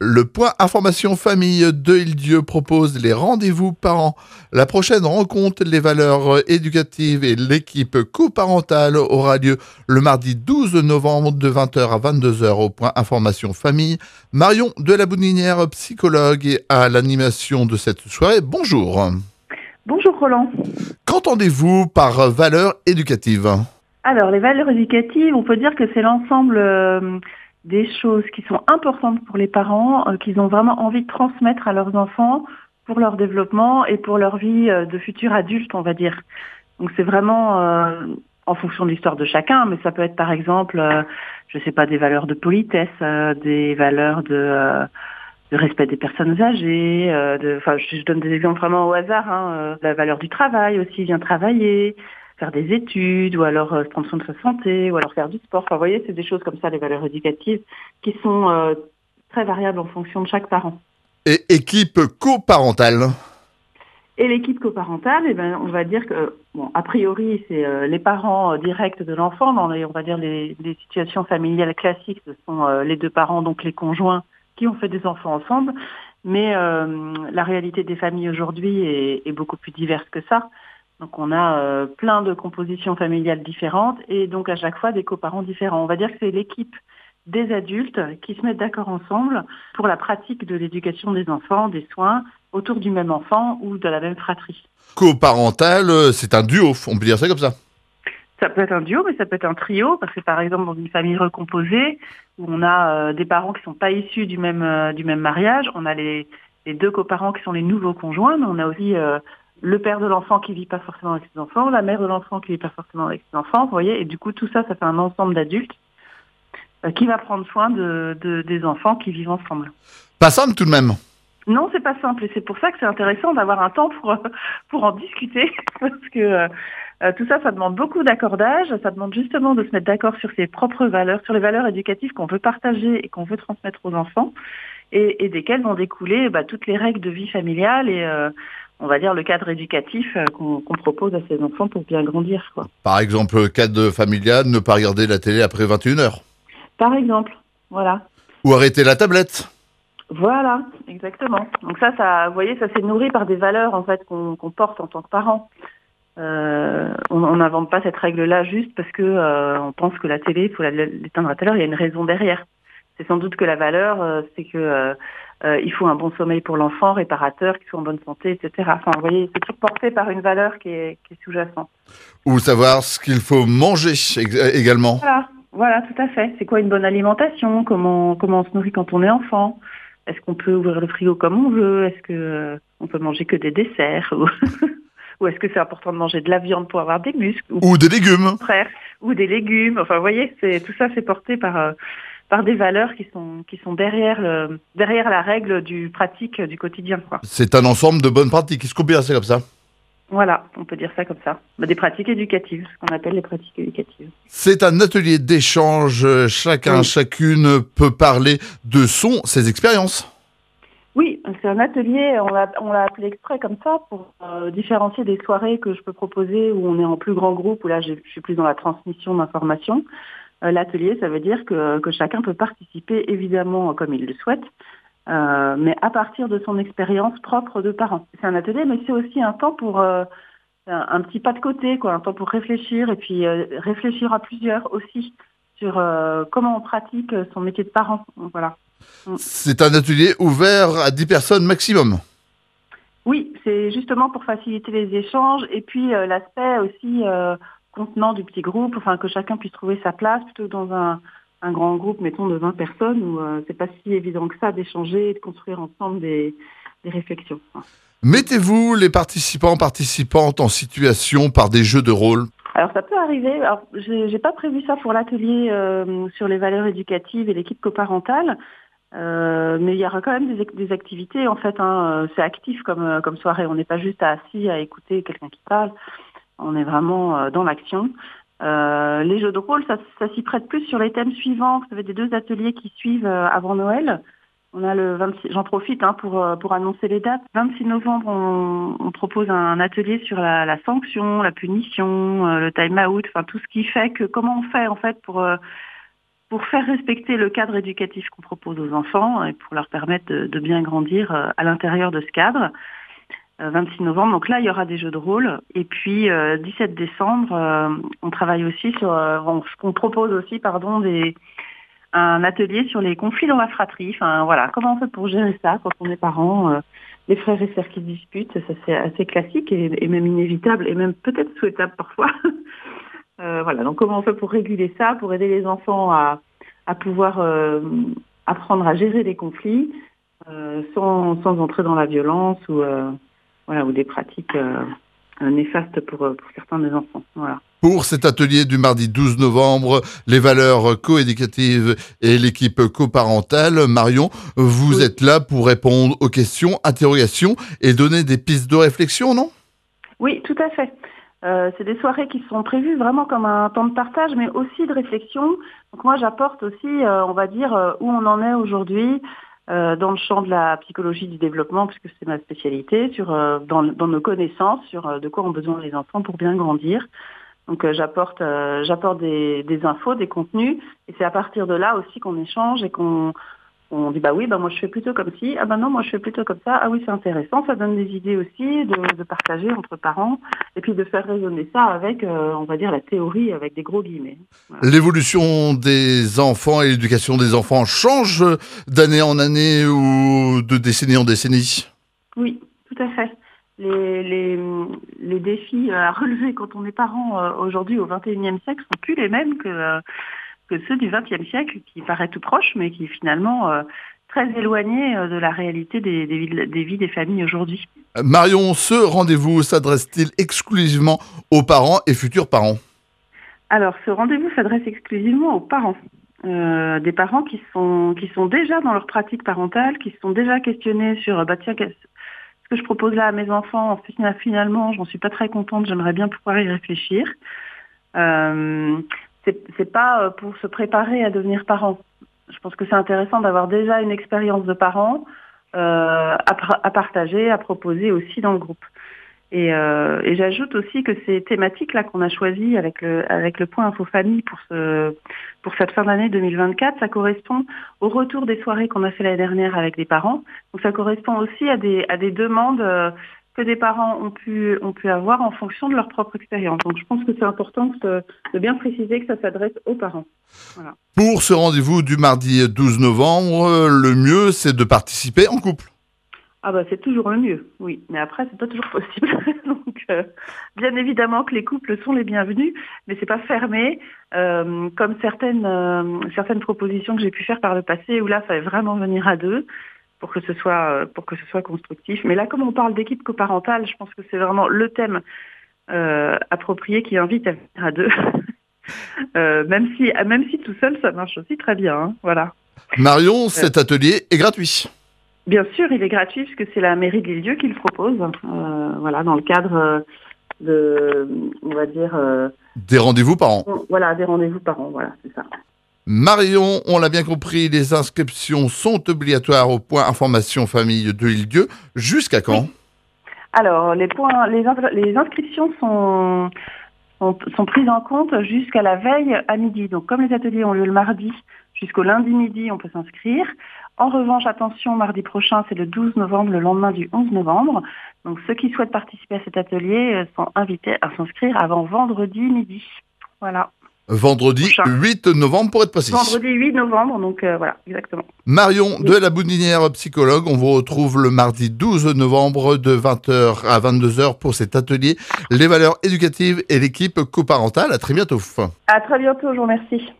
Le point information famille de Île-Dieu propose les rendez-vous parents. La prochaine rencontre, les valeurs éducatives et l'équipe coparentale aura lieu le mardi 12 novembre de 20h à 22h au point information famille. Marion de la Boudinière, psychologue, est à l'animation de cette soirée. Bonjour. Bonjour Roland. Qu'entendez-vous par valeurs éducatives ? Alors, les valeurs éducatives, on peut dire que c'est l'ensemble des choses qui sont importantes pour les parents, qu'ils ont vraiment envie de transmettre à leurs enfants pour leur développement et pour leur vie de futurs adultes, on va dire. Donc, c'est vraiment en fonction de l'histoire de chacun, mais ça peut être par exemple, je sais pas, des valeurs de politesse, des valeurs de respect des personnes âgées, je donne des exemples vraiment au hasard, la valeur du travail aussi, bien travailler, faire des études, ou alors prendre soin de sa santé, ou alors faire du sport. Enfin, vous voyez, c'est des choses comme ça, les valeurs éducatives, qui sont très variables en fonction de chaque parent. Et équipe coparentale ? Et l'équipe coparentale, on va dire que, a priori, c'est les parents directs de l'enfant. Dans on va dire les situations familiales classiques, ce sont les deux parents, donc les conjoints, qui ont fait des enfants ensemble. Mais la réalité des familles aujourd'hui est beaucoup plus diverse que ça. Donc on a plein de compositions familiales différentes et donc à chaque fois des coparents différents. On va dire que c'est l'équipe des adultes qui se mettent d'accord ensemble pour la pratique de l'éducation des enfants, des soins autour du même enfant ou de la même fratrie. Coparentale, c'est un duo, on peut dire ça comme ça. Ça peut être un duo, mais ça peut être un trio, parce que par exemple dans une famille recomposée, où on a des parents qui ne sont pas issus du même mariage, on a les deux coparents qui sont les nouveaux conjoints, mais on a aussi le père de l'enfant qui vit pas forcément avec ses enfants, la mère de l'enfant qui vit pas forcément avec ses enfants, vous voyez, et du coup tout ça, ça fait un ensemble d'adultes qui va prendre soin des enfants qui vivent ensemble. Pas simple tout de même. Non, c'est pas simple, et c'est pour ça que c'est intéressant d'avoir un temps pour en discuter, parce que tout ça, ça demande beaucoup d'accordage, ça demande justement de se mettre d'accord sur ses propres valeurs, sur les valeurs éducatives qu'on veut partager et qu'on veut transmettre aux enfants, et desquelles vont découler toutes les règles de vie familiale et on va dire le cadre éducatif qu'on propose à ses enfants pour bien grandir, quoi. Par exemple, cadre familial, ne pas regarder la télé après 21h. Par exemple, voilà. Ou arrêter la tablette. Voilà, exactement. Donc ça, vous voyez, ça s'est nourri par des valeurs en fait qu'on porte en tant que parents. On n'invente pas cette règle-là juste parce que on pense que la télé, il faut l'éteindre à telle heure. Il y a une raison derrière. C'est sans doute que la valeur, c'est que il faut un bon sommeil pour l'enfant, réparateur, qu'il soit en bonne santé, etc. Enfin, vous voyez, c'est toujours porté par une valeur qui est sous-jacente. Ou savoir ce qu'il faut manger également. Voilà, tout à fait. C'est quoi une bonne alimentation ? Comment on se nourrit quand on est enfant ? Est-ce qu'on peut ouvrir le frigo comme on veut ? Est-ce que on peut manger que des desserts ? Ou est-ce que c'est important de manger de la viande pour avoir des muscles ? Ou des légumes. Ou des légumes. Enfin, vous voyez, tout ça, c'est porté par des valeurs qui sont derrière la règle du pratique du quotidien, quoi. C'est un ensemble de bonnes pratiques. Est-ce qu'on peut dire ça comme ça ? Voilà, on peut dire ça comme ça. Des pratiques éducatives, ce qu'on appelle les pratiques éducatives. C'est un atelier d'échange. Chacune peut parler de ses expériences. Oui, c'est un atelier, on l'a appelé exprès comme ça pour différencier des soirées que je peux proposer où on est en plus grand groupe, où là je suis plus dans la transmission d'informations. L'atelier, ça veut dire que chacun peut participer évidemment comme il le souhaite, mais à partir de son expérience propre de parent. C'est un atelier, mais c'est aussi un temps pour un petit pas de côté, quoi, un temps pour réfléchir et puis réfléchir à plusieurs aussi sur comment on pratique son métier de parent. Donc, voilà. C'est un atelier ouvert à 10 personnes maximum. Oui, c'est justement pour faciliter les échanges et puis l'aspect aussi contenant du petit groupe, enfin que chacun puisse trouver sa place plutôt que dans un grand groupe, mettons, de 20 personnes où c'est pas si évident que ça d'échanger et de construire ensemble des réflexions. Mettez-vous les participantes en situation par des jeux de rôle. Alors ça peut arriver. Alors j'ai pas prévu ça pour l'atelier sur les valeurs éducatives et l'équipe coparentale. Mais il y aura quand même des activités en fait. C'est actif comme soirée. On n'est pas juste assis à écouter quelqu'un qui parle. On est vraiment dans l'action. Les jeux de rôle, ça s'y prête plus sur les thèmes suivants. Vous savez, des 2 ateliers qui suivent avant Noël. On a le 26. J'en profite pour annoncer les dates. 26 novembre, on propose un atelier sur la sanction, la punition, le time out. Enfin tout ce qui fait que comment on fait en fait pour pour faire respecter le cadre éducatif qu'on propose aux enfants et pour leur permettre de bien grandir à l'intérieur de ce cadre. 26 novembre, donc là il y aura des jeux de rôle. Et puis 17 décembre, on travaille aussi sur, on propose aussi un atelier sur les conflits dans la fratrie. Enfin voilà, comment on fait pour gérer ça quand on est parent, les frères et sœurs qui se disputent, ça c'est assez classique et même inévitable et même peut-être souhaitable parfois. Voilà, donc comment on fait pour réguler ça, pour aider les enfants à pouvoir apprendre à gérer les conflits sans entrer dans la violence ou des pratiques néfastes pour certains des enfants. Voilà. Pour cet atelier du mardi 12 novembre, les valeurs coéducatives et l'équipe coparentale, Marion, vous êtes là pour répondre aux questions, interrogations et donner des pistes de réflexion, non ? Oui, tout à fait. C'est des soirées qui sont prévues vraiment comme un temps de partage, mais aussi de réflexion. Donc moi, j'apporte aussi, où on en est aujourd'hui dans le champ de la psychologie du développement, puisque c'est ma spécialité, dans nos connaissances sur de quoi ont besoin les enfants pour bien grandir. Donc j'apporte des infos, des contenus, et c'est à partir de là aussi qu'on échange et qu'on dit moi je fais plutôt comme ci, non moi je fais plutôt comme ça, ah oui c'est intéressant, ça donne des idées aussi de partager entre parents et puis de faire résonner ça avec la théorie avec des gros guillemets. Voilà. L'évolution des enfants et l'éducation des enfants change d'année en année ou de décennie en décennie ? Oui, tout à fait. Les défis à relever quand on est parent aujourd'hui au XXIe siècle sont plus les mêmes que ceux du XXe siècle, qui paraît tout proche, mais qui est finalement très éloigné de la réalité des vies des familles aujourd'hui. Marion, ce rendez-vous s'adresse-t-il exclusivement aux parents et futurs parents ? Alors, ce rendez-vous s'adresse exclusivement aux parents. Des parents qui sont déjà dans leur pratique parentale, qui se sont déjà questionnés sur ce que je propose là à mes enfants, finalement, j'en suis pas très contente, j'aimerais bien pouvoir y réfléchir. C'est pas pour se préparer à devenir parent. Je pense que c'est intéressant d'avoir déjà une expérience de parent à partager, à proposer aussi dans le groupe. Et j'ajoute aussi que ces thématiques-là qu'on a choisies avec le point Info Famille pour cette fin d'année 2024, ça correspond au retour des soirées qu'on a fait l'année dernière avec les parents. Donc ça correspond aussi à des demandes que des parents ont pu avoir en fonction de leur propre expérience. Donc je pense que c'est important de bien préciser que ça s'adresse aux parents. Voilà. Pour ce rendez-vous du mardi 12 novembre, le mieux c'est de participer en couple. C'est toujours le mieux, oui. Mais après, c'est pas toujours possible. Donc, bien évidemment que les couples sont les bienvenus, mais c'est pas fermé, comme certaines propositions que j'ai pu faire par le passé, où là, il fallait vraiment venir à deux pour que ce soit constructif. Mais là, comme on parle d'équipe coparentale, je pense que c'est vraiment le thème approprié qui invite à venir à deux. Même si tout seul, ça marche aussi très bien. Hein, voilà. Marion, cet atelier est gratuit. Bien sûr, il est gratuit puisque c'est la mairie de l'Île-Dieu qui le propose. Dans le cadre des rendez-vous par an. Voilà, des rendez-vous par an, voilà, c'est ça. Marion, on l'a bien compris, les inscriptions sont obligatoires au point information famille de l'Île-Dieu. Jusqu'à quand ? Oui. Alors, les inscriptions sont prises en compte jusqu'à la veille à midi. Donc, comme les ateliers ont lieu le mardi, jusqu'au lundi midi, on peut s'inscrire. En revanche, attention, mardi prochain, c'est le 12 novembre, le lendemain du 11 novembre. Donc, ceux qui souhaitent participer à cet atelier sont invités à s'inscrire avant vendredi midi. Voilà. Vendredi prochain. 8 novembre pour être précis. Vendredi 8 novembre, donc voilà, exactement. Marion de la Boudinière, psychologue, on vous retrouve le mardi 12 novembre de 20h à 22h pour cet atelier Les valeurs éducatives et l'équipe coparentale. À très bientôt. À très bientôt, je vous remercie.